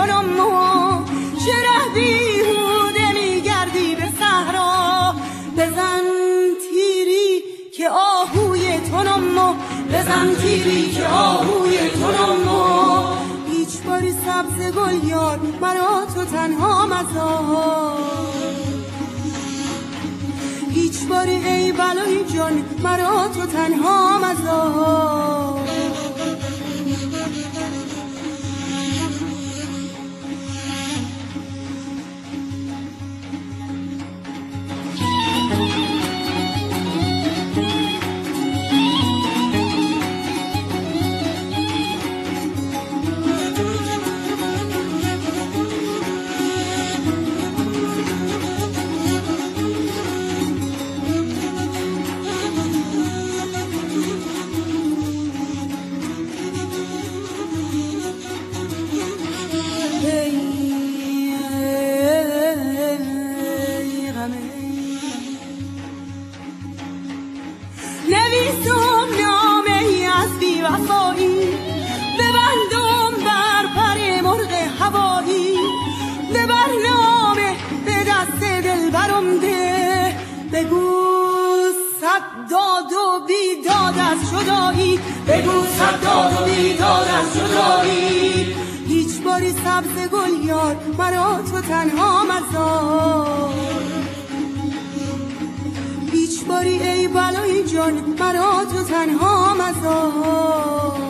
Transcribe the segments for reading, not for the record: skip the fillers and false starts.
تنم و چرا بیهوده میگردی به صحرا. بزن تیری که آهوی تنم و بزن تیری که آهوی تنم و هیچ باری سبز گل یار مرا تو تنها مزار. هیچ باری ای بلای جان مرا تو تنها مزار. نویسم نامه‌ای از بی‌وفایی، ببندم بر پر مرغ هوایی. ببر نامه به دست دلبرم ده، بگو صد داد و بیداد از جدایی. بگو صد داد و بیداد از جدایی. هیچ باری سبز گل یار مرا تو تنها مزار. هیچ باری ای بلای جان مرا تو تنها مزار.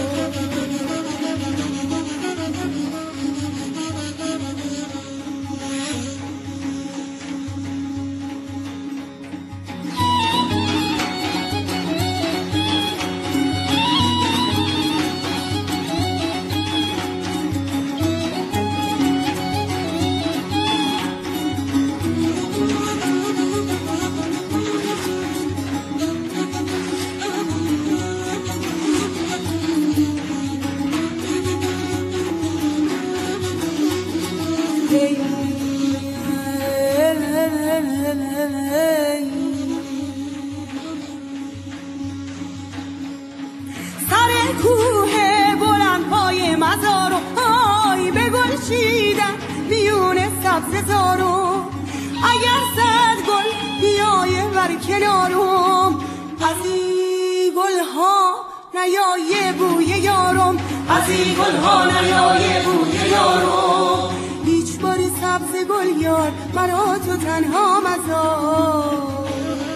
سر کوه بلند پای مزارو آی به گل چیدن میون سبز زارو. اگر صد گل بیایه بر کنارم، از این گلها نیایه بوی یارم. از این گلها نیایه بوی یارم. هیچ باری سبز گل یار مرا تو تنها مزار.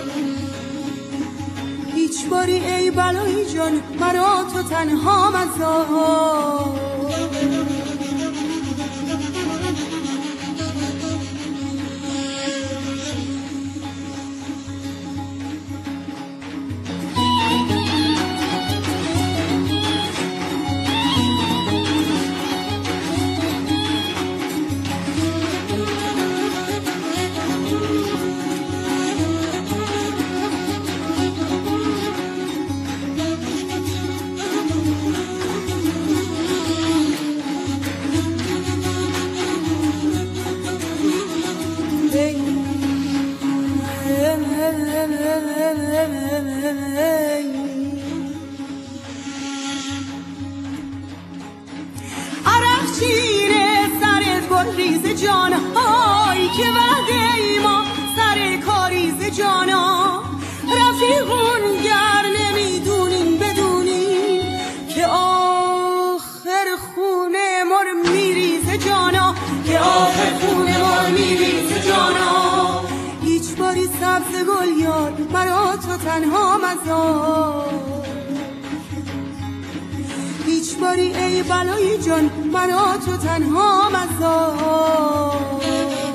هیچ باری ای بلای جان مرا تو تنها مزار. عرق چیره سرت گل ریز جان های که وعده ما سر کاریز جانا. رفیقون گر نمیدونین بدونین که آخر خونه مر میریز جانا. که آخر خونه مر میریز جانا. هیچ باری سبز گل یار مرا تو تنها مزار. هیچ باری ای بلای جان مرا تو تنها مزار.